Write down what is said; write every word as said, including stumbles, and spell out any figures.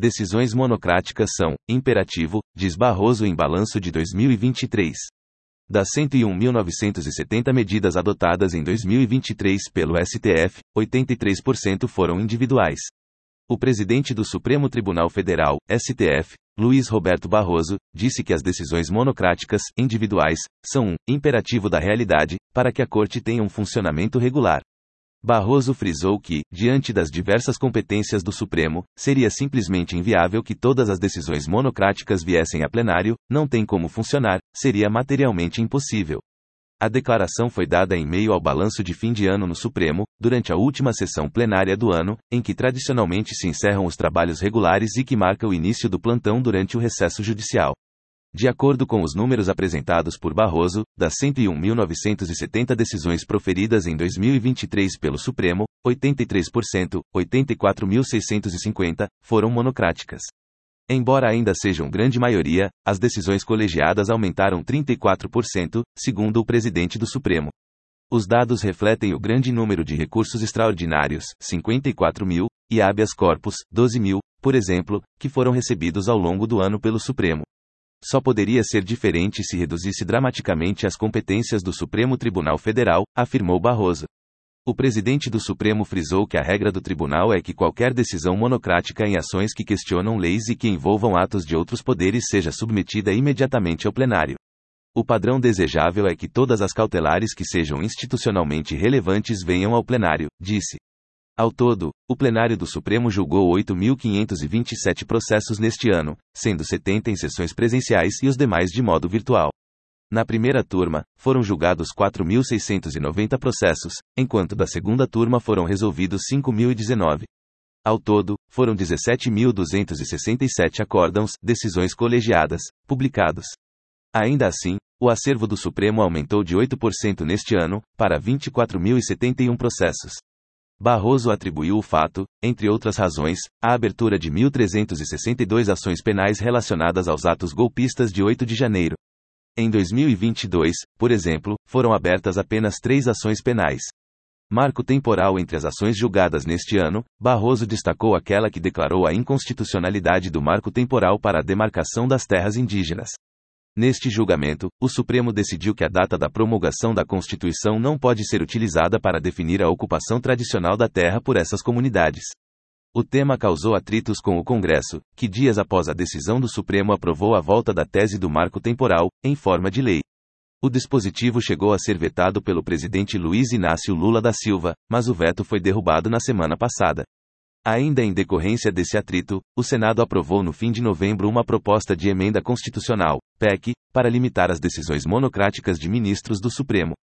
Decisões monocráticas são imperativo, diz Barroso em balanço de dois mil e vinte e três. Das cento e um mil novecentas e setenta medidas adotadas em dois mil e vinte e três pelo S T F, oitenta e três por cento foram individuais. O presidente do Supremo Tribunal Federal, S T F, Luiz Roberto Barroso, disse que as decisões monocráticas, individuais, são um imperativo da realidade, para que a Corte tenha um funcionamento regular. Barroso frisou que, diante das diversas competências do Supremo, seria simplesmente inviável que todas as decisões monocráticas viessem a plenário, não tem como funcionar, seria materialmente impossível. A declaração foi dada em meio ao balanço de fim de ano no Supremo, durante a última sessão plenária do ano, em que tradicionalmente se encerram os trabalhos regulares e que marca o início do plantão durante o recesso judicial. De acordo com os números apresentados por Barroso, das cento e um mil novecentas e setenta decisões proferidas em dois mil e vinte e três pelo Supremo, oitenta e três por cento, oitenta e quatro mil seiscentas e cinquenta, foram monocráticas. Embora ainda sejam grande maioria, as decisões colegiadas aumentaram trinta e quatro por cento, segundo o presidente do Supremo. Os dados refletem o grande número de recursos extraordinários, cinquenta e quatro mil, e habeas corpus, doze mil, por exemplo, que foram recebidos ao longo do ano pelo Supremo. Só poderia ser diferente se reduzisse dramaticamente as competências do Supremo Tribunal Federal, afirmou Barroso. O presidente do Supremo frisou que a regra do tribunal é que qualquer decisão monocrática em ações que questionam leis e que envolvam atos de outros poderes seja submetida imediatamente ao plenário. O padrão desejável é que todas as cautelares que sejam institucionalmente relevantes venham ao plenário, disse. Ao todo, o plenário do Supremo julgou oito mil quinhentos e vinte e sete processos neste ano, sendo setenta em sessões presenciais e os demais de modo virtual. Na primeira turma, foram julgados quatro mil seiscentos e noventa processos, enquanto da segunda turma foram resolvidos cinco mil e dezenove. Ao todo, foram dezessete mil duzentos e sessenta e sete acórdãos, decisões colegiadas, publicados. Ainda assim, o acervo do Supremo aumentou de oito por cento neste ano, para vinte e quatro mil e setenta e um processos. Barroso atribuiu o fato, entre outras razões, à abertura de mil trezentas e sessenta e duas ações penais relacionadas aos atos golpistas de oito de janeiro. Em dois mil e vinte e dois, por exemplo, foram abertas apenas três ações penais. Marco temporal entre as ações julgadas neste ano, Barroso destacou aquela que declarou a inconstitucionalidade do marco temporal para a demarcação das terras indígenas. Neste julgamento, o Supremo decidiu que a data da promulgação da Constituição não pode ser utilizada para definir a ocupação tradicional da terra por essas comunidades. O tema causou atritos com o Congresso, que dias após a decisão do Supremo aprovou a volta da tese do marco temporal, em forma de lei. O dispositivo chegou a ser vetado pelo presidente Luiz Inácio Lula da Silva, mas o veto foi derrubado na semana passada. Ainda em decorrência desse atrito, o Senado aprovou no fim de novembro uma proposta de emenda constitucional, P E C, para limitar as decisões monocráticas de ministros do Supremo.